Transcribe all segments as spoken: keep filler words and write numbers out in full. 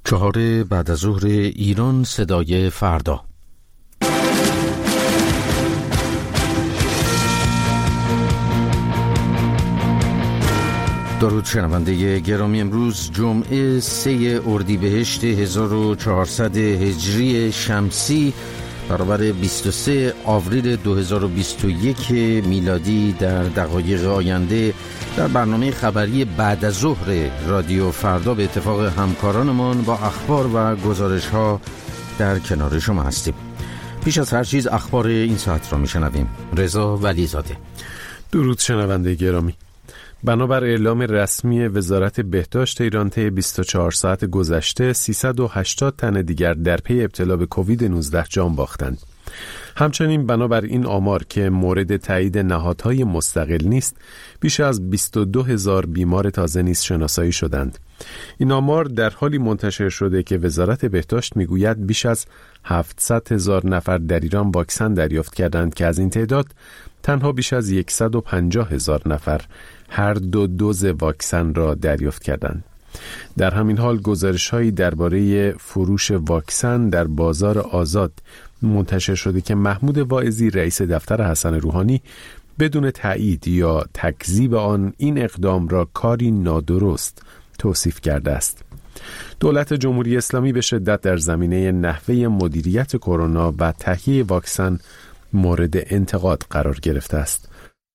چهار بعد از ظهر ایران، صدای فردا. درود شنونده گرامی، امروز جمعه سه اردیبهشت هزار و چهارصد هجری شمسی برابر بیست و سه آوریل دو هزار و بیست و یک میلادی در دقایق آینده در برنامه خبری بعد از ظهر رادیو فردا به اتفاق همکارانمان با اخبار و گزارش ها در کنار شما هستیم. پیش از هر چیز اخبار این ساعت را میشنویم. رضا ولیزاده. درود شنونده گرامی. بنابر اعلام رسمی وزارت بهداشت ایران، طی بیست و چهار ساعت گذشته سیصد و هشتاد تن دیگر در پی ابتلا به کووید نوزده جان باختند. همچنین بنابر این آمار که مورد تایید نهادهای مستقل نیست، بیش از بیست و دو هزار بیمار تازه نیز شناسایی شدند. این آمار در حالی منتشر شده که وزارت بهداشت میگوید بیش از هفتصد هزار نفر در ایران واکسن دریافت کردند که از این تعداد تنها بیش از صد و پنجاه هزار نفر هر دو دوز واکسن را دریافت کردند. در همین حال گزارش‌هایی درباره فروش واکسن در بازار آزاد منتشر شده که محمود واعظی، رئیس دفتر حسن روحانی، بدون تایید یا تکذیب آن این اقدام را کاری نادرست توصیف کرده است. دولت جمهوری اسلامی به شدت در زمینه نحوه مدیریت کرونا و تهیه واکسن مورد انتقاد قرار گرفته است.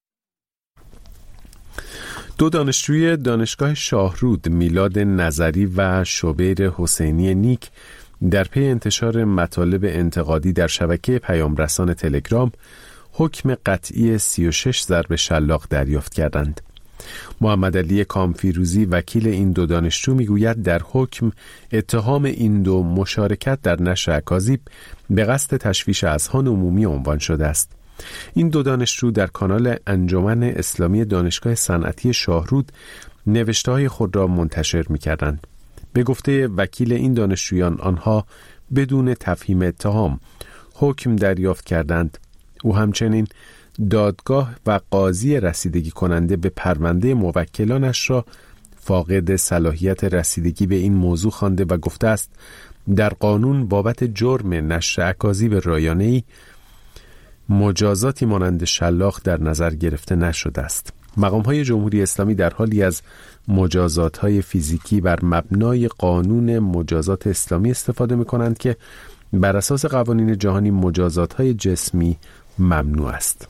دو دانشجوی دانشگاه شاهرود، میلاد نظری و شوبیر حسینی نیک، در پی انتشار مطالب انتقادی در شبکه پیام رسان تلگرام حکم قطعی سی و شش ضرب شلاق دریافت کردند. محمد علی کامفیروزی، وکیل این دو دانشجو، میگوید در حکم اتهام این دو مشارکت در نشر اکاذیب به قصد تشویش اذهان عمومی عنوان شده است. این دو دانشجو در کانال انجمن اسلامی دانشگاه صنعتی شاهرود نوشته‌های خود را منتشر می‌کردند. به گفته وکیل این دانشجویان، آنها بدون تفهیم اتهام حکم دریافت کردند. او همچنین دادگاه و قاضی رسیدگی کننده به پرونده موکلانش را فاقد صلاحیت رسیدگی به این موضوع خوانده و گفته است در قانون بابت جرم نشر اکاذیب رایانه‌ای مجازاتی مانند شلاق در نظر گرفته نشده است. مقام‌های جمهوری اسلامی در حالی از مجازات‌های فیزیکی بر مبنای قانون مجازات اسلامی استفاده می‌کنند که بر اساس قوانین جهانی مجازات‌های جسمی ممنوع است.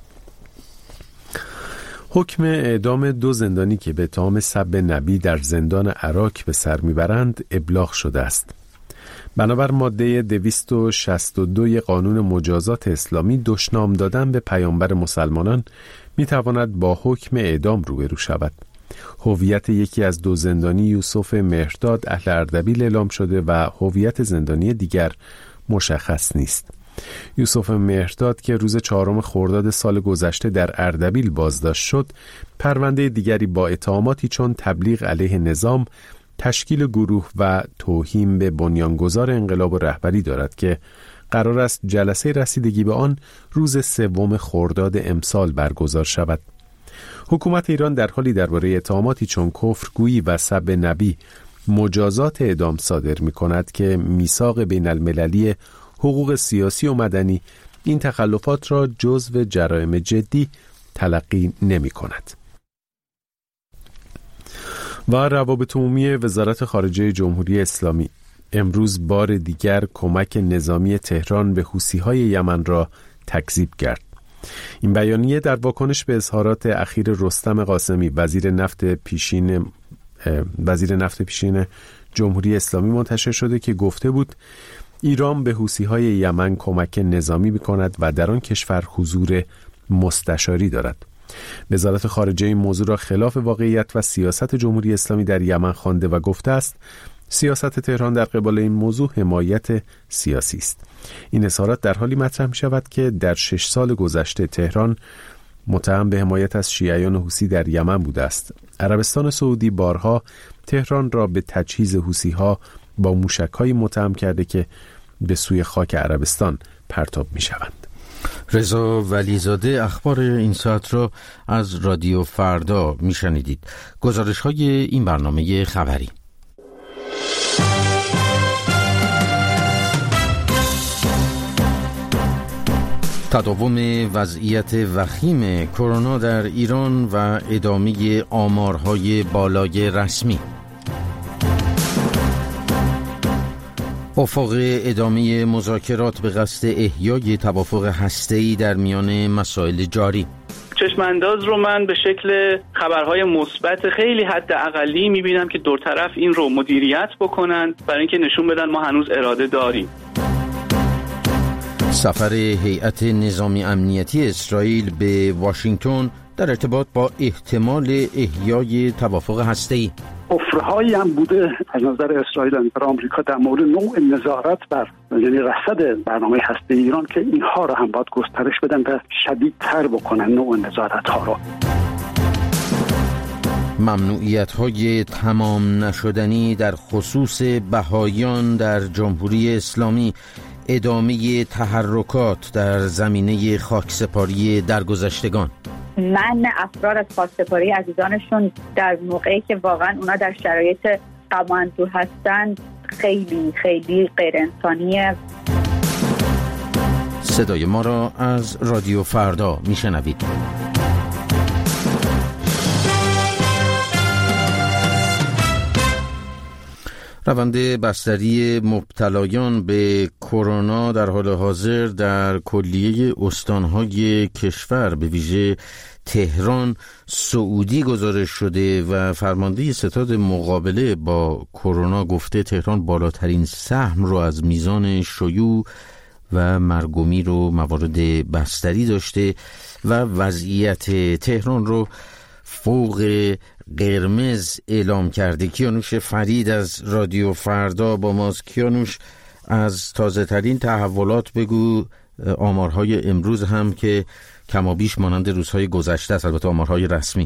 حکم اعدام دو زندانی که به اتهام سب نبی در زندان عراق به سر می‌برند ابلاغ شده است. بنابر ماده دویست و شصت و دو قانون مجازات اسلامی، دشنام دادن به پیامبر مسلمانان می‌تواند با حکم اعدام روبرو شود. هویت یکی از دو زندانی، یوسف مهرداد، اهل اردبیل اعلام شده و هویت زندانی دیگر مشخص نیست. یوسف مهرداد که روز چهارم خرداد سال گذشته در اردبیل بازداشت شد، پرونده دیگری با اتهاماتی چون تبلیغ علیه نظام، تشکیل گروه و توهین به بنیانگذار انقلاب و رهبری دارد که قرار است جلسه رسیدگی به آن روز سوم خرداد امسال برگزار شود. حکومت ایران در حالی درباره اتهاماتی چون کفرگویی و سب نبی مجازات اعدام صادر می کند که میثاق بین المللی حقوق سیاسی و مدنی این تخلفات را جزو جرایم جدی تلقی نمی کند. و روابط عمومی وزارت خارجه جمهوری اسلامی امروز بار دیگر کمک نظامی تهران به حوثی‌های یمن را تکذیب کرد. این بیانیه در واکنش به اظهارات اخیر رستم قاسمی، وزیر نفت پیشین وزیر نفت پیشین جمهوری اسلامی منتشر شده که گفته بود ایران به حوثی‌های یمن کمک نظامی می‌کند و در آن کشور حضور مستشاری دارد. وزارت خارجه این موضوع را خلاف واقعیت و سیاست جمهوری اسلامی در یمن خوانده و گفته است سیاست تهران در قبال این موضوع حمایت سیاسی است. این اظهارات در حالی مطرح می شود که در شش سال گذشته تهران متهم به حمایت از شیعیان حوثی در یمن بوده است. عربستان سعودی بارها تهران را به تجهیز حوثی‌ها با موشک‌های متهم کرده که به سوی خاک عربستان پرتاب می شوند. رضا ولیزاده اخبار این ساعت را از رادیو فردا می شنیدید. گزارش های این برنامه خبری. تداوم وضعیت وخیم کرونا در ایران و ادامه آمارهای بالای رسمی. افق ادامه مذاکرات به قصد احیای توافق هسته‌ای در میان مسائل جاری. چشمانداز رو من به شکل خبرهای مثبت خیلی حد اقلی میبینم که دو طرف این رو مدیریت بکنن برای اینکه نشون بدن ما هنوز اراده داریم. سفر هیئت نظامی امنیتی اسرائیل به واشنگتن در ارتباط با احتمال احیای توافق هسته‌ای. افرهایی هم بوده از نظر اسرائیل و آمریکا در مورد نوع نظارت بر یعنی رصد برنامه هسته ایران که اینها رو هم باید گسترش بدن و شدیدتر بکنن نوع نظارت ها رو. ممنوعیت های تمام نشدنی در خصوص بهائیان در جمهوری اسلامی، ادامه تحرکات در زمینه خاکسپاری درگذشتگان. من افراد از خاکسپاری عزیزانشون در موقعی که واقعا اونا در شرایط غم و اندوه هستن خیلی خیلی غیر انسانیه. صدای ما را از رادیو فردا میشنوید. روند بستری مبتلایان به کرونا در حال حاضر در کلیه استانهای کشور به ویژه تهران سعودی گزارش شده و فرمانده ستاد مقابله با کرونا گفته تهران بالاترین سهم رو از میزان شیوع و مرگ و میر و موارد بستری داشته و وضعیت تهران رو فوق قرمز اعلام کرده. کیانوش فرید از رادیو فردا با ماست. کیانوش، از تازه ترین تحولات بگو، آمارهای امروز هم که کمابیش مانند روزهای گذشته است، البته آمارهای رسمی.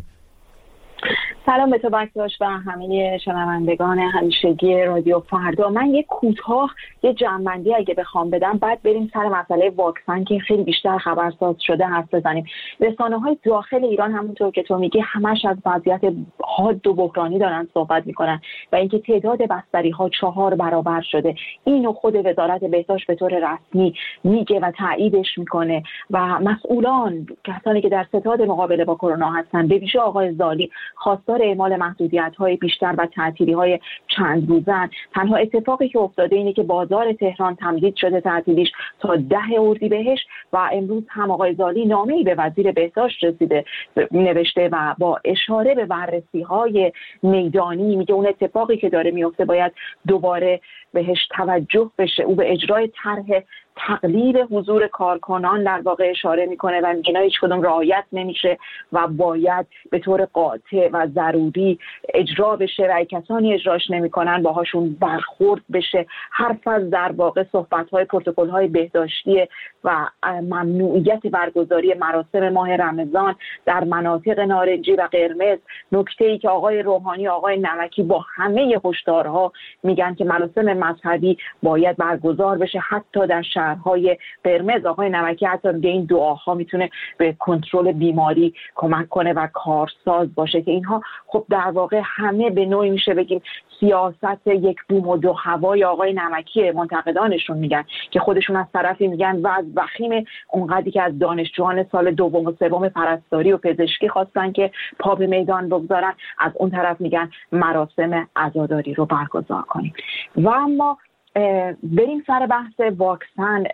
سلام به تو بکتاش و همه شنوندگان همیشگی رادیو فردا. من یک کوتاه یه جمع‌بندی اگه بخوام بدم، بعد بریم سر مسئله واکسن که خیلی بیشتر خبرساز شده حرف بزنیم. رسانه‌های داخل ایران همونطور که تو میگی همش از وضعیت حاد و بحرانی دارن صحبت میکنن و اینکه تعداد بستری‌ها چهار برابر شده. اینو خود وزارت بهداشت به طور رسمی میگه و تاییدش میکنه و مسئولان، کسانی که در ستاد مقابله با کرونا هستن، به ویژه آقای زالی، خواستار اعمال محدودیت‌های بیشتر و تعطیلی‌های چند روزن. تنها اتفاقی که افتاده اینه که بازار تهران تمدید شده تعطیلیش تا ده اردیبهشت و امروز هم آقای زالی نامه‌ای به وزیر بهداشت رسیده نوشته و با اشاره به بررسی‌های میدانی میگه اون اتفاقی که داره میفته باید دوباره بهش توجه بشه. او به اجرای طرح تقلیل حضور کارکنان در واقع اشاره میکنه و میگه هیچ کدوم رعایت نمیشه و باید به طور قاطع و ضروری اجرا بشه و کسانی اجراش نمیکنن باهاشون برخورد بشه. حرف از در واقع صحبت‌های پروتکل‌های بهداشتی و ممنوعیت برگزاری مراسم ماه رمضان در مناطق نارنجی و قرمز. نکته‌ای که آقای روحانی آقای نمکی با همه هشدارها میگن که مراسم مذهبی باید برگزار بشه حتی در شهرهای قرمز. آقای نمکی حتی میگه این دعاها میتونه به کنترل بیماری کمک کنه و کارساز باشه که اینها خب در واقع همه به نوعی میشه بگیم سیاست یک بوم و دو هوای آقای نمکی. منتقدانشون میگن که خودشون از طرفی میگن و از وخیم اونقدری که از دانشجویان سال دوم و سوم پرستاری و پزشکی خواستن که پا به میدان بگذارن، از اون طرف میگن مراسم عزاداری رو برگزار کنیم. و اما بریم سر بحث واکسن،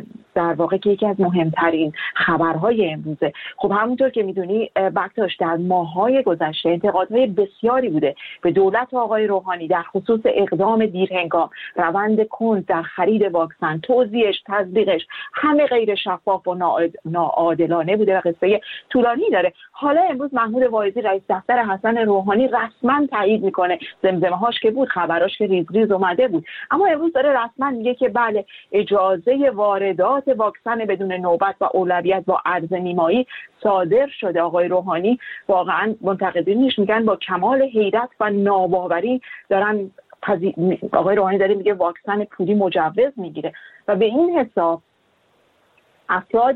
در واقع که یکی از مهمترین خبرهای امروزه. خب همونطور که میدونی بکتاش، در ماه‌های گذشته انتقادهای بسیاری بوده به دولت آقای روحانی در خصوص اقدام دیرهنگام، روند کند در خرید واکسن، توزیعش، تزریقش، همه غیر شفاف و ناعادلانه بوده و قصه طولانی داره. حالا امروز محمود واعظی رئیس دفتر حسن روحانی رسما تایید میکنه. زمزمه‌هاش که بود، خبراش که ریز ریز اومده بود، اما امروز داره رسما میگه که بله، اجازه واردات واکسن بدون نوبت و اولویت با عرض نیمایی صادر شده. آقای روحانی واقعا منتقدینش میگن با کمال حیرت و ناباوری دارن پذی... آقای روحانی داره میگه واکسن پولی مجوز میگیره و به این حساب افرادی که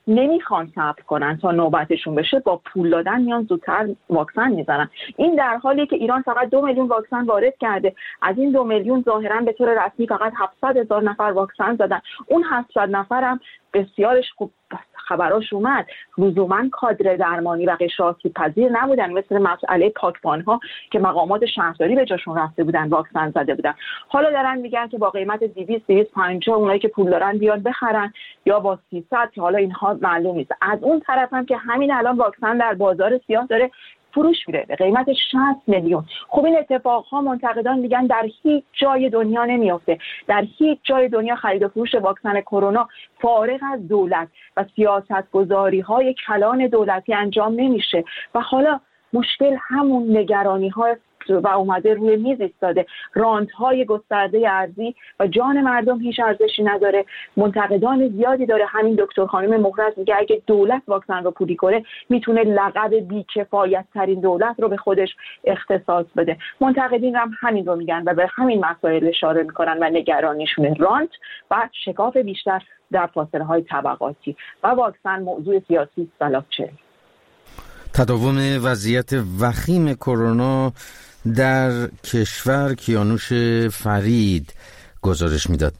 نمیخوان صبر کنن تا نوبتشون بشه، با پول دادن میان زودتر واکسن میزنن. این در حالیه که ایران فقط دو میلیون واکسن وارد کرده. از این دو میلیون ظاهرا به طور رسمی فقط هفتصد هزار نفر واکسن زدن. اون هفتصد نفر هم بسیارش خوب خبراش اومد، لزوما کادر درمانی و غیر آسیب پذیر نبودن، مثل مسئله پاکبان‌ها که مقامات شهرداری به جاشون رفته بودن واکسن زده بودن. حالا دارن میگن که با قیمت دویست دویست و پنجاه اونایی که پول دارن بیان بخرن، یا با سیصد که حالا اینها معلوم نیست. از اون طرف هم که همین الان واکسن در بازار سیاه داره فروش میره به قیمت شصت میلیون. خب این اتفاقها منتقدان میگن در هیچ جای دنیا نمیافته. در هیچ جای دنیا خرید و فروش واکسن کرونا فارغ از دولت و سیاستگذاری‌های کلان دولتی انجام نمیشه. و حالا مشکل همون نگرانی‌ها و اومده روی میز ایستاده. راندهای گسترده ارزی و جان مردم هیچ ارزشی نداره. منتقدان زیادی داره. همین دکتر خانم مهرز میگه اگه دولت واکسن رو پولی کنه میتونه لقب بی‌کفایت ترین دولت رو به خودش اختصاص بده. منتقدین هم همین رو میگن و به همین مسائل اشاره میکنن و نگرانیشون رانت و شکاف بیشتر در فاصله های طبقاتی و واکسن موضوع سیاسی بلاکچین. تداوم وضعیت وخیم کرونا در کشور کیانوش فرید گزارش میداد.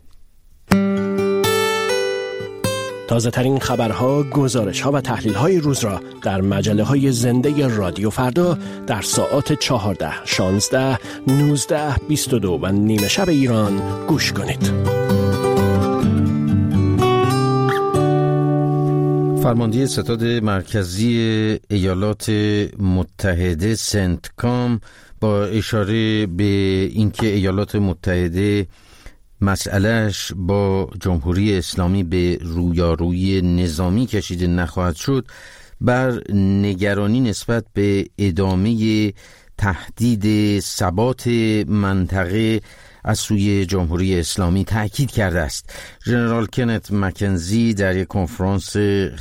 تازه ترین خبرها، گزارش‌ها و تحلیل‌های روز را در مجله‌های زنده رادیو فردا در ساعات چهارده، شانزده، نوزده، بیست و دو و نیمه شب ایران گوش کنید. فرمانده ستاد مرکزی ایالات متحده سنتکام با اشاره به اینکه ایالات متحده مسئلهش با جمهوری اسلامی به رویارویی نظامی کشیده نخواهد شد، بر نگرانی نسبت به ادامه تهدید ثبات منطقه از سوی جمهوری اسلامی تأکید کرده است. ژنرال کنت مکنزی در یک کنفرانس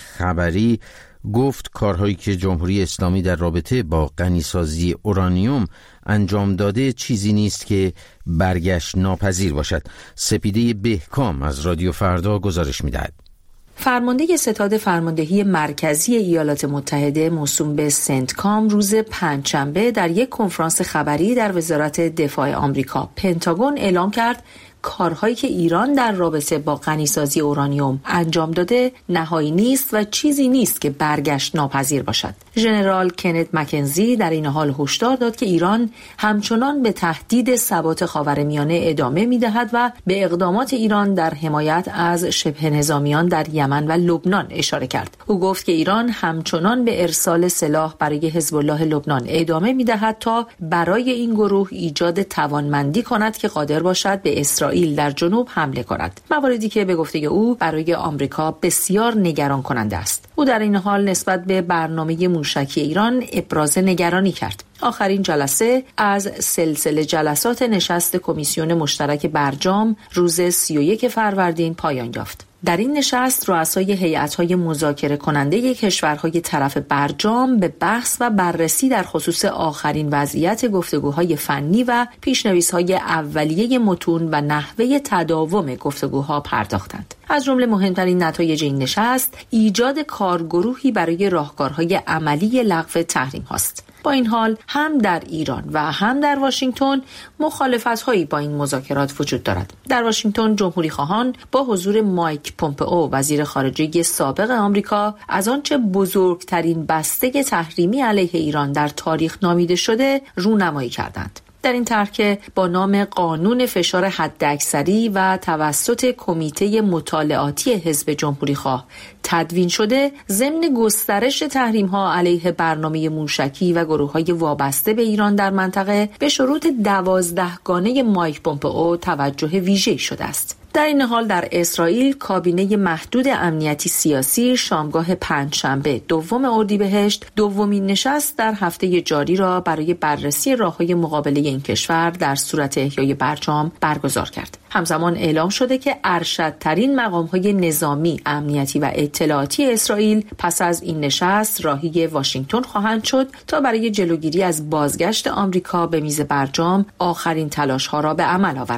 خبری گفت کارهایی که جمهوری اسلامی در رابطه با غنیسازی اورانیوم انجام داده چیزی نیست که برگشت ناپذیر باشد. سپیده بهکام از رادیو فردا گزارش می‌دهد. فرمانده ستاد فرماندهی مرکزی ایالات متحده موسوم به سنتکام روز پنجشنبه در یک کنفرانس خبری در وزارت دفاع آمریکا پنتاگون اعلام کرد کارهایی که ایران در رابطه با غنیسازی اورانیوم انجام داده نهایی نیست و چیزی نیست که برگشت ناپذیر باشد. ژنرال کنت مکنزی در این حال هشدار داد که ایران همچنان به تهدید ثبات خاورمیانه ادامه می‌دهد و به اقدامات ایران در حمایت از شبه نظامیان در یمن و لبنان اشاره کرد. او گفت که ایران همچنان به ارسال سلاح برای حزب الله لبنان ادامه می‌دهد تا برای این گروه ایجاد توانمندی کند که قادر باشد به اسرائیل در جنوب حمله کند. مواردی که به گفته او برای آمریکا بسیار نگران کننده است. او در این حال نسبت به برنامه موشکی ایران ابراز نگرانی کرد. آخرین جلسه از سلسله جلسات نشست کمیسیون مشترک برجام روز سی و یک فروردین پایان یافت. در این نشست رؤسای هیئت‌های مذاکره کننده کشورهای طرف برجام به بحث و بررسی در خصوص آخرین وضعیت گفتگوهای فنی و پیشنویس‌های اولیه متون و نحوه تداوم گفتگوها پرداختند. از جمله مهمترین نتایج این نشست ایجاد کارگروهی برای راهکارهای عملی لغو تحریم هاست. با این حال هم در ایران و هم در واشنگتن مخالفت‌هایی با این مذاکرات وجود دارد. در واشنگتن جمهوری خواهان با حضور مایک پومپئو وزیر خارجه سابق آمریکا از آنچه بزرگترین بسته تحریمی علیه ایران در تاریخ نامیده شده رونمایی کردند. در این طرح که با نام قانون فشار حداکثری و توسط کمیته مطالعاتی حزب جمهوری خواه تدوین شده، ضمن گسترش تحریم‌ها علیه برنامه موشکی و گروه‌های وابسته به ایران در منطقه به شروط دوازدهگانه مایک پومپئو توجه ویژه‌ای شده است. در این حال در اسرائیل کابینه محدود امنیتی سیاسی شامگاه پنجشنبه دوم اردیبهشت دومین نشست در هفته جاری را برای بررسی راه‌های مقابله این کشور در صورت احیای برجام برگزار کرد. همزمان اعلام شده که ارشدترین مقام‌های نظامی، امنیتی و اطلاعاتی اسرائیل پس از این نشست راهی واشنگتن خواهند شد تا برای جلوگیری از بازگشت آمریکا به میز برجام آخرین تلاش‌ها را به عمل آورد.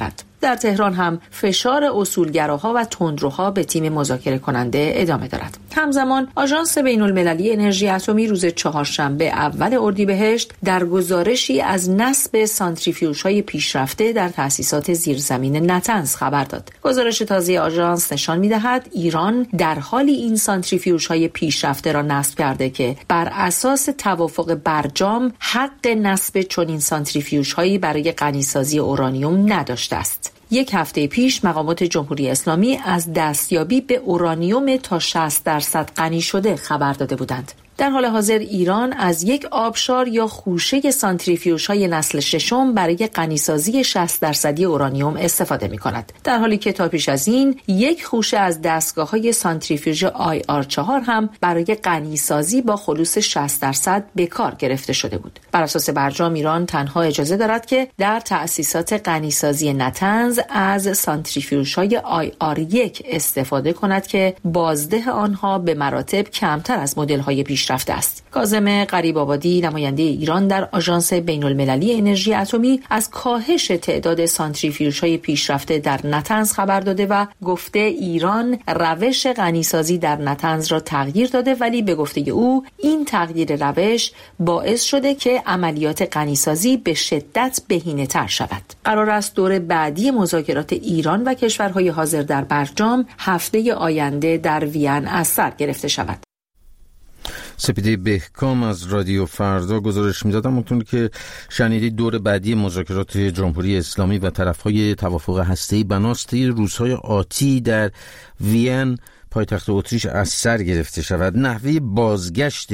در تهران هم فشار اصولگراها و تندروها به تیم مذاکره کننده ادامه دارد. همزمان آژانس بین‌المللی انرژی اتمی روز چهارشنبه اول اردیبهشت در گزارشی از نصب سانتریفیوژهای پیشرفته در تأسیسات زیرزمین نطنز خبر داد. گزارش تازه آژانس نشان می‌دهد ایران در حالی این سانتریفیوژهای پیشرفته را نصب کرده که بر اساس توافق برجام حق نصب چنین سانتریفیوژهایی برای غنیسازی اورانیوم نداشته است. یک هفته پیش مقامات جمهوری اسلامی از دستیابی به اورانیوم تا شصت درصد غنی شده خبر داده بودند. در حال حاضر ایران از یک آبشار یا خوشه سانتریفیوژهای نسل ششم برای غنیسازی شصت درصدی اورانیوم استفاده می کند. در حالی که تا پیش از این یک خوشه از دستگاه‌های سانتریفیوژ آی آر چهار هم برای غنیسازی با خلوص شصت درصد به کار گرفته شده بود. بر اساس برجام ایران تنها اجازه دارد که در تأسیسات غنیسازی نطنز از سانتریفیوژهای آی آر یک استفاده کند که بازده آنها به مراتب کمتر از مدل‌های پیش رفته است. کاظم غریب‌آبادی نماینده ایران در آژانس بین‌المللی انرژی اتمی از کاهش تعداد سانتریفیوژهای پیشرفته در نطنز خبر داده و گفته ایران روش غنیسازی در نطنز را تغییر داده، ولی به گفته او این تغییر روش باعث شده که عملیات غنیسازی به شدت بهینه‌تر شود. قرار است دور بعدی مذاکرات ایران و کشورهای حاضر در برجام هفته آینده در وین از سر گرفته شود. سپیده بهکام از رادیو فردا گزارش می‌دادم همونطور که شنیدید دور بعدی مذاکرات جمهوری اسلامی و طرف‌های توافق هسته‌ای بناست روزهای آتی در وین پایتخت اتریش از سر گرفته شود. نحوه بازگشت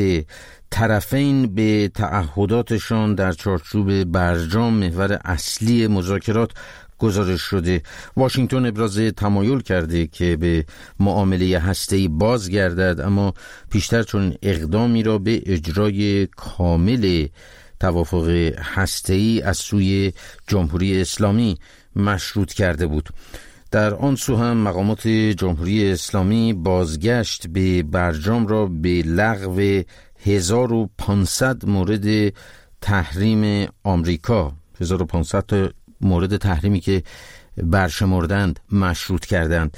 طرفین به تعهداتشان در چارچوب برجام محور اصلی مذاکرات گزارش شده. واشنگتن ابراز تمایل کرده که به معامله هسته‌ای بازگردد، اما پیشتر چون اقدامی را به اجرای کامل توافق هسته‌ای از سوی جمهوری اسلامی مشروط کرده بود. در آن سو هم مقامات جمهوری اسلامی بازگشت به برجام را به لغو هزار و پانصد مورد تحریم آمریکا، هزار و پانصد تا مورد تحریمی که برشمردند مشروط کردند.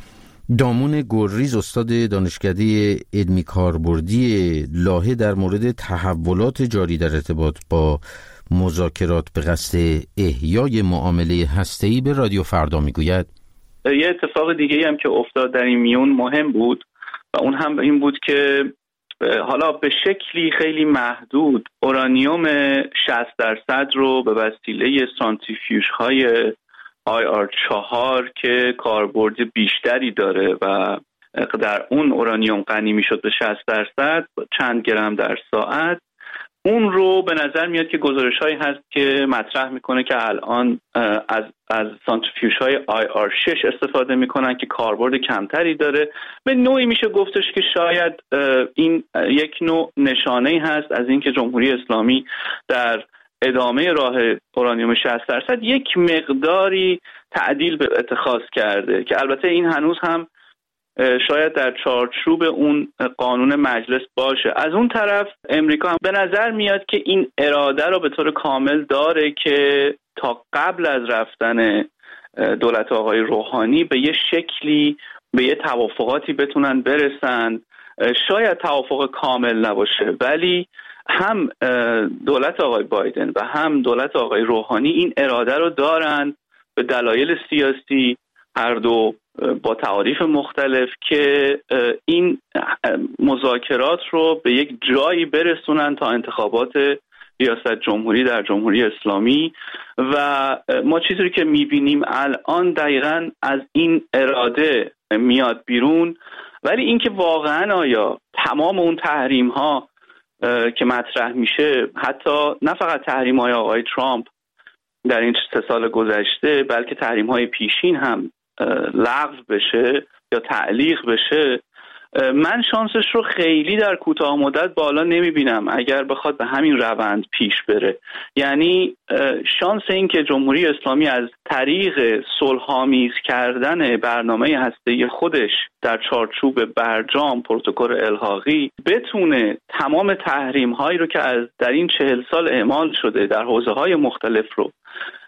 دامون گلریز استاد دانشکده علمی کاربردی لاهه در مورد تحولات جاری در ارتباط با مذاکرات به قصد احیای معامله هسته‌ای به رادیو فردا میگوید یه اتفاق دیگه‌ای هم که افتاد در این میون مهم بود و اون هم این بود که حالا به شکلی خیلی محدود اورانیوم شصت درصد رو به وسیله سانتریفیوژهای آی آر چهار که کاربرد بیشتری داره و در اون اورانیوم غنی میشد به شصت درصد چند گرم در ساعت، اون رو به نظر میاد که گزارش‌هایی هست که مطرح میکنه که الان از از سانتریفیوژهای آی آر شش استفاده میکنن که کاربرد کمتری داره. به نوعی میشه گفتش که شاید این یک نوع نشانه‌ای هست از اینکه جمهوری اسلامی در ادامه راه اورانیوم شصت درصد یک مقداری تعدیل به اتخاذ کرده که البته این هنوز هم شاید در چارچوب اون قانون مجلس باشه. از اون طرف امریکا هم به نظر میاد که این اراده رو به طور کامل داره که تا قبل از رفتن دولت آقای روحانی به یه شکلی به یه توافقاتی بتونن برسن. شاید توافق کامل نباشه، ولی هم دولت آقای بایدن و هم دولت آقای روحانی این اراده رو دارن به دلایل سیاسی، هر دو با تعاریف مختلف، که این مذاکرات رو به یک جایی برسونن تا انتخابات ریاست جمهوری در جمهوری اسلامی. و ما چیزی که میبینیم الان دقیقاً از این اراده میاد بیرون. ولی اینکه واقعاً آیا تمام اون تحریم ها که مطرح میشه، حتی نه فقط تحریم های آقای ترامپ در این سه سال گذشته، بلکه تحریم های پیشین هم لغو بشه یا تعلیق بشه، من شانسش رو خیلی در کوتاه مدت بالا نمیبینم اگر بخواد به همین روند پیش بره. یعنی شانس این که جمهوری اسلامی از طریق صلح‌آمیز کردن برنامه هسته‌ای خودش در چارچوب برجام پروتکل الحاقی بتونه تمام تحریم هایی رو که از در این چهل سال اعمال شده در حوزه های مختلف رو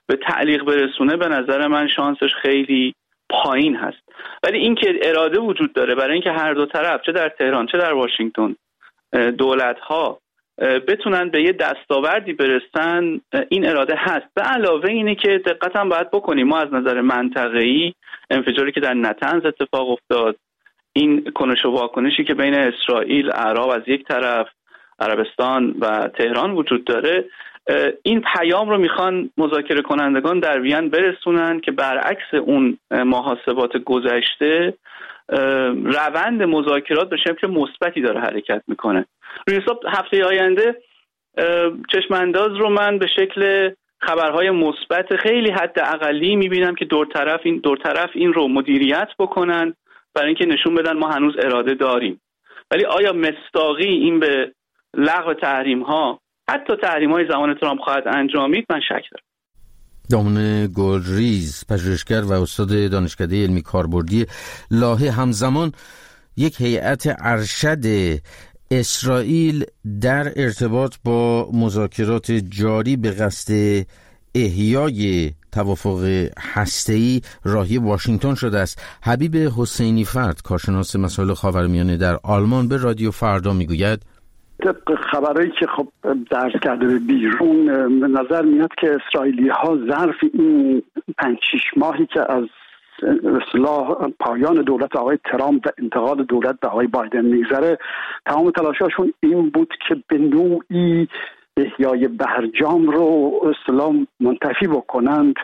به تعلیق برسونه به نظر من شانسش خیلی پایین هست. ولی این که اراده وجود داره برای اینکه هر دو طرف چه در تهران چه در واشنگتن دولت‌ها بتونن به یه دستاوردی برسن، این اراده هست. به علاوه اینه که دقت هم باید بکنیم ما از نظر منطقه‌ای انفجاری که در نطنز اتفاق افتاد، این کنش و واکنشی که بین اسرائیل، اعراب از یک طرف، عربستان و تهران وجود داره، این پیام رو میخوان مذاکره کنندگان در وین برسونن که برعکس اون محاسبات گذشته روند مذاکرات به شکل مثبتی داره حرکت میکنه. روی حساب هفته آینده چشم انداز رو من به شکل خبرهای مثبت خیلی حد اقلی میبینم که دور طرف این دور طرف این رو مدیریت بکنن برای اینکه نشون بدن ما هنوز اراده داریم. ولی آیا مصداقی این به لغو تحریم ها، حتی تحریم های زمان ترامپ خواهد انجامید؟ من شک دارم. دامنه گلریز، پژوهشگر و استاد دانشکده علمی کاربردی لاهه، همزمان یک هیئت ارشد اسرائیل در ارتباط با مذاکرات جاری به قصد احیای توافق هسته‌ای راهی واشنگتن شده است. حبیب حسینی فرد، کارشناس مسائل خاورمیانه در آلمان، به رادیو فردا میگوید طبق خبرایی که خب درس کرده به بیرون، به نظر میاد که اسرائیلی ها ظرف این پنج شش ماهی که از اصلاح پایان دولت آقای ترامپ و انتقال دولت به آقای بایدن میگذره، تمام تلاشاشون این بود که به نوعی احیای برجام رو اصلاح منتفی بکنند،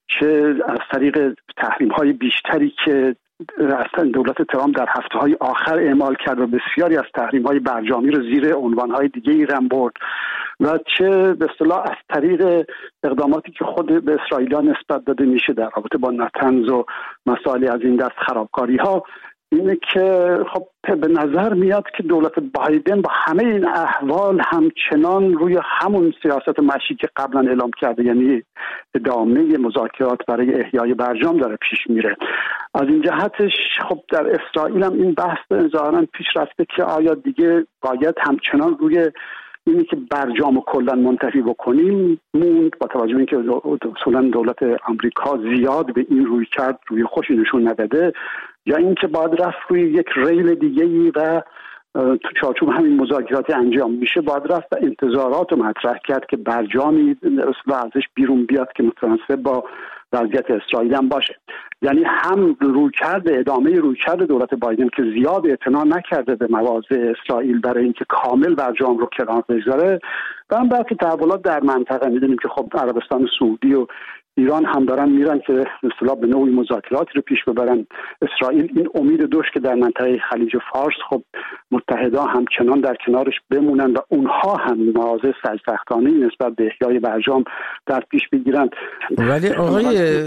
چه از طریق تحریم های بیشتری که اصلا دولت ترامپ در هفته های آخر اعمال کرد و بسیاری از تحریم های برجامی رو زیر عنوان های دیگه ای رم برد، و چه به اصطلاح از طریق اقداماتی که خود به اسرائیلیان نسبت داده میشه در رابطه با نتنز و مسائلی از این دست خرابکاری ها، اینه که خب به نظر میاد که دولت بایدن با همه این احوال همچنان روی همون سیاست مشی که قبلا اعلام کرده، یعنی ادامه مذاکرات برای احیای برجام داره پیش میره. از این جهتش خب در اسرائیل هم این بحث ظاهرا پیش رفته که آیا دیگه باید همچنان روی اینی که برجام رو کلا منتفی بکنیم موند، با توجه به اینکه اصولا دولت آمریکا زیاد به این روی کرد روی خوشی نشون نداده، یا اینکه باید رفت روی یک ریل دیگه‌ای و تو چارچوب همین مذاکرات انجام میشه، باید رفت و انتظارات رو مطرح کرد که برجامی اصلا ازش بیرون بیاد که متناسب با وضعیت اسرائیل هم باشه. یعنی هم رویکرد ادامه رویکرد دولت بایدن که زیاد اعتنا نکرده به مواضع اسرائیل برای اینکه کامل برجام رو کنار بگذاره، و هم برخی تحولات در منطقه میدونیم که خب عربستان سعودی و ایران هم دارن میرن که اصطلاح به نوعی مذاکراتی رو پیش ببرن. اسرائیل این امید داشت که در منطقه خلیج فارس خب متحدا همچنان در کنارش بمونن و اونها هم مواضع سرسختانه نسبت به احیای برجام در پیش بگیرن. ولی آقای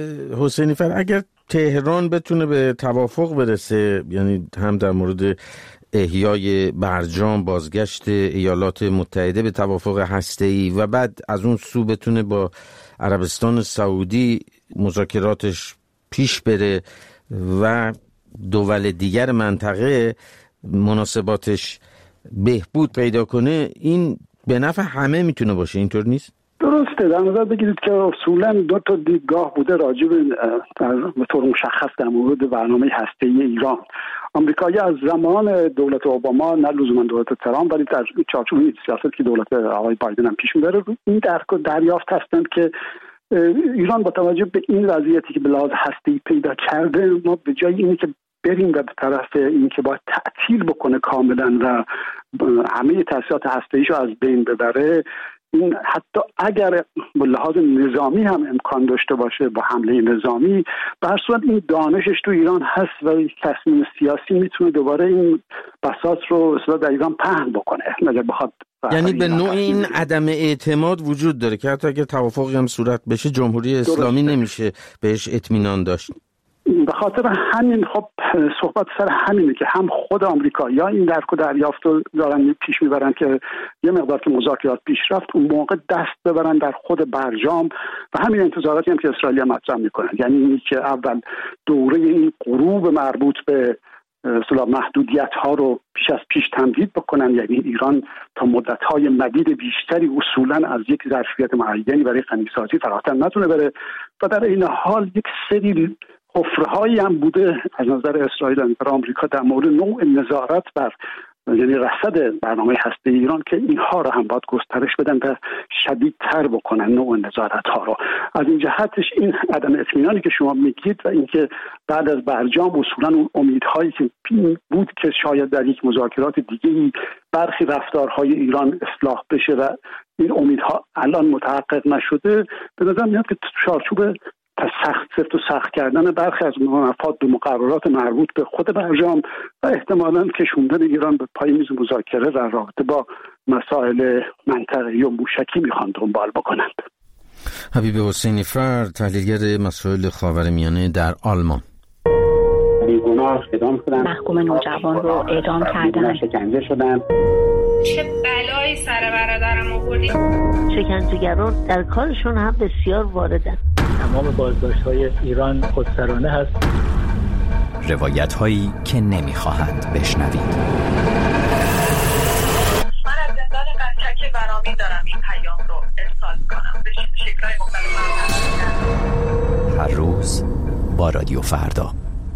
حسینی فر، اگر تهران بتونه به توافق برسه، یعنی هم در مورد احیای برجام، بازگشت ایالات متحده به توافق هسته‌ای، و بعد از اون سو بتونه با عربستان سعودی مذاکراتش پیش بره و دول دیگر منطقه مناسباتش بهبود پیدا کنه، این به نفع همه میتونه باشه، اینطور نیست؟ درسته. در نظر بگیرید که اصولا دو تا دیدگاه بوده راجع به طور مشخص در مورد برنامه هسته‌ای ایران. آمریکایی‌ها از زمان دولت اوباما، نه لزوما دولت ترامپ، ولی در چارچوب این سیاست که دولت آقای بایدن هم پیش می‌بره، این درک و دریافت هستند که ایران با توجه به این وضعیتی که به لحاظ هسته‌ای پیدا کرده، ما به جای اینی که بریم و به طرف این که باید تعطیل بکنه کاملا و همه تأسیسات هسته‌ایشو از بین ببره، این حتی اگر به لحاظ نظامی هم امکان داشته باشه با حمله نظامی، به هر صورت این دانشش تو ایران هست و یک تصمیم سیاسی میتونه دوباره این بساط رو اصلا در ایران پهن بکنه اگر بخواد. یعنی به نوع این عدم اعتماد وجود داره که حتی اگر توافقی هم صورت بشه جمهوری اسلامی درسته. نمیشه بهش اطمینان داشت. به خاطر همین خب صحبت سر همینه که هم خود آمریکایی‌ها این درک و دریافت رو دارن پیش میبرن که یه مقدار که مذاکرات پیش رفت اون موقع دست ببرن در خود برجام، و همین انتظاراتی هم که اسرائیل مطرح میکنن، یعنی اینی که اول دوره این غروب مربوط به اصطلاح محدودیت ها رو پیش از پیش تمدید بکنن. یعنی ایران تا مدت های مدید بیشتری اصولا از یک ظرفیت معینی برای غنیسازی فراتر نتونه بره و در این حال یک سری حفره‌هایی هم بوده از نظر اسرائیل و آمریکا در مورد نوع نظارت بر یعنی رصد برنامه هسته ایران که اینها رو هم باید گسترش بدن و شدیدتر بکنن نوع نظارت ها رو. از این جهتش این عدم اطمینانی که شما میگید و اینکه بعد از برجام اصولا اون امیدهایی که بود که شاید در یک مذاکرات دیگه‌ای برخی رفتارهای ایران اصلاح بشه و این امیدها الان متحقق نشده، به نظر میاد که چارچوب سخت سفت و سخت کردن برخی از مفاد به مقررات مربوط به خود برجام و احتمالاً کشوندن ایران به پای میز مذاکره در رابطه با مسائل منطقه‌ای و موشکی میخوان دنبال بکنند. حبیب حسینی فرد، تحلیلگر مسائل خاورمیانه در آلمان. بیگناه اعدام شدن، محکوم نوجوان رو اعدام کردن، شکنجه شدن. چه بلایی سر برادرم آوردی؟ شکنجهگران در کارشون هم بسیار واردن. تمام بازداشت‌های ایران خودسرانه هست. روایت‌هایی که نمی‌خواهند بشنوید. من از زندان قطک برامین دارم این پیام رو ارسال کنم به شکل‌های مختلف. هر روز با رادیو فردا.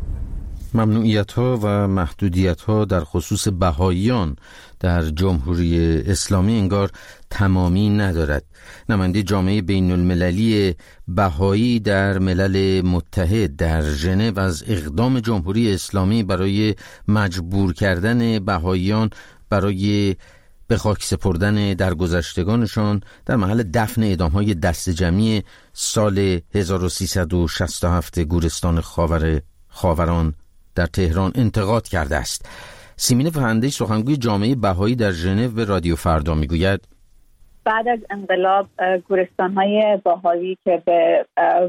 ممنوعیت‌ها و محدودیت‌ها در خصوص بهائیان در جمهوری اسلامی انگار تمامی ندارد. نماینده جامعه بین المللی بهایی در ملل متحد در ژنو از اقدام جمهوری اسلامی برای مجبور کردن بهائیان برای به خاک سپردن درگذشتگانشان در محل دفن اعدام‌های دست جمعی سال هزار و سیصد و شصت و هفت گورستان خاور خاوران در تهران انتقاد کرده است. سیمین فهنده‌ای سخنگوی جامعه بهایی در ژنو به رادیو فردا میگوید بعد از انقلاب گورستان‌های بهایی که به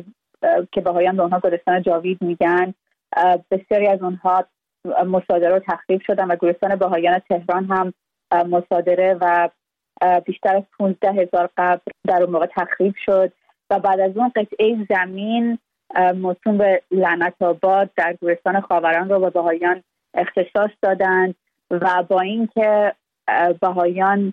که بهاییان به اونها گورستان جاوید میگن، بسیاری از اونها مصادره و تخریب شدن و گورستان بهاییان تهران هم مصادره و بیشتر از پانزده هزار قبر در اون موقع تخریب شد و بعد از اون قطعه زمین موسوم به لعنت آباد در گورستان خاوران رو به بهاییان اختصاص دادند و با اینکه بهاییان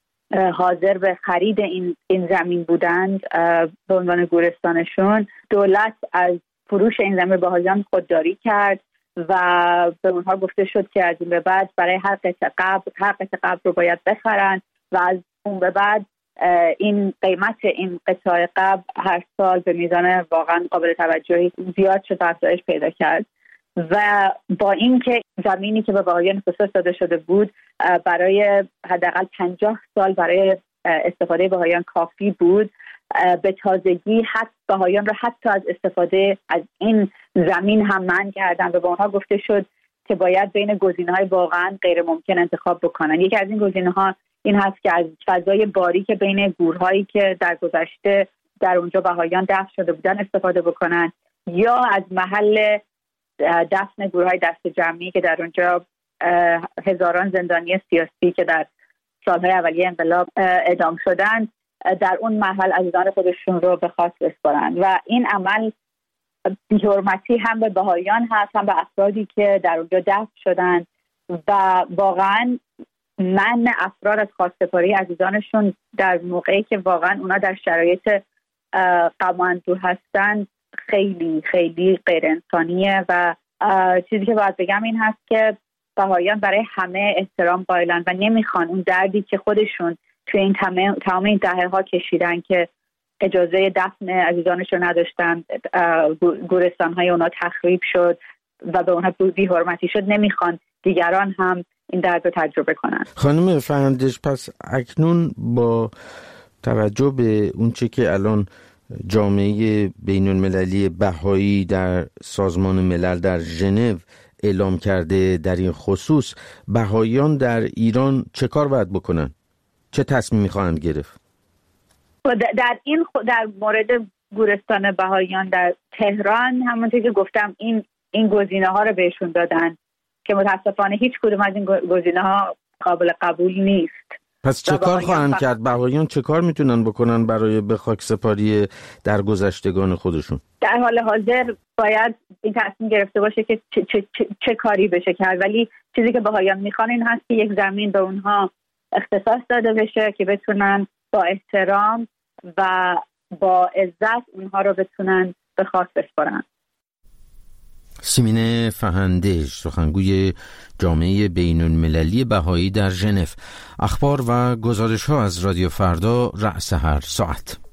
حاضر به خرید این این زمین بودند به عنوان گورستانشون، دولت از فروش این زمین بهاییان خودداری کرد و به اونها گفته شد که از این به بعد برای هر قطعه قبر هر قطعه قبر رو باید بخرن و از اون به بعد این قیمت این قطعه قبر هر سال به میزان واقعا قابل توجهی زیاد شد و افزایش پیدا کرد و با اینکه زمینی که به بهاییان اختصاص داده شده بود برای حداقل پنجاه سال برای استفاده بهاییان کافی بود، به تازگی حتی بهاییان را حتی از استفاده از این زمین هم منع کردن و به اونها گفته شد که باید بین گزینه‌های واقعا غیر ممکن انتخاب بکنن. یکی از این گزینه‌ها این هست که از فضای باریک بین گورهایی که در گذشته در اونجا بهاییان دفن شده بودن استفاده بکنن یا از محل دفن گورهای دست جمعی که در اونجا هزاران زندانی سیاسی که در سالهای اولیه انقلاب اعدام شدن در اون محل عزیزان خودشون رو به خاک بسپارن و این عمل بی‌حرمتی هم به بهاییان هست هم به افرادی که در اونجا دفن شدن و واقعا منع افراد از خاکسپاری عزیزانشون در موقعی که واقعا اونا در شرایط غم و اندوه هستن خیلی خیلی غیر انسانیه و چیزی که باید بگم این هست که بهاییان برای همه احترام قائلن و نمیخوان اون دردی که خودشون توی این تمام این دهه ها کشیدن که اجازه دفن عزیزانشون نداشتن، گورستان های اونا تخریب شد و به اونها بی حرمتی شد، نمیخوان دیگران هم این درد رو تجربه کنن. خانم فهندش، پس اکنون با توجه به اونچه که الان جامعه بین المللی بهایی در سازمان ملل در ژنو اعلام کرده در این خصوص، بهاییان در ایران چه کار باید بکنن؟ چه تصمیمی خواهند گرفت؟ در این در مورد گورستان بهاییان در تهران همونطور که گفتم این این گزینه ها رو بهشون دادن که متاسفانه هیچ کدوم از این گزینه ها قابل قبول نیست. پس چه کار خواهند ب... کرد؟ بهاییان چه کار میتونن بکنن برای به خاکسپاری در گذشتگان خودشون؟ در حال حاضر باید این تصمیم گرفته باشه که چه, چه, چه, چه کاری بشه کرد، ولی چیزی که بهاییان میخوان این هست که یک زمین به اونها اختصاص داده بشه که بتونن با احترام و با عزت اونها رو بتونن به خاک بسپارن. سیمین فهندش، سخنگوی جامعه بین المللی بهایی در ژنو. اخبار و گزارش ها از رادیو فردا رأس هر ساعت.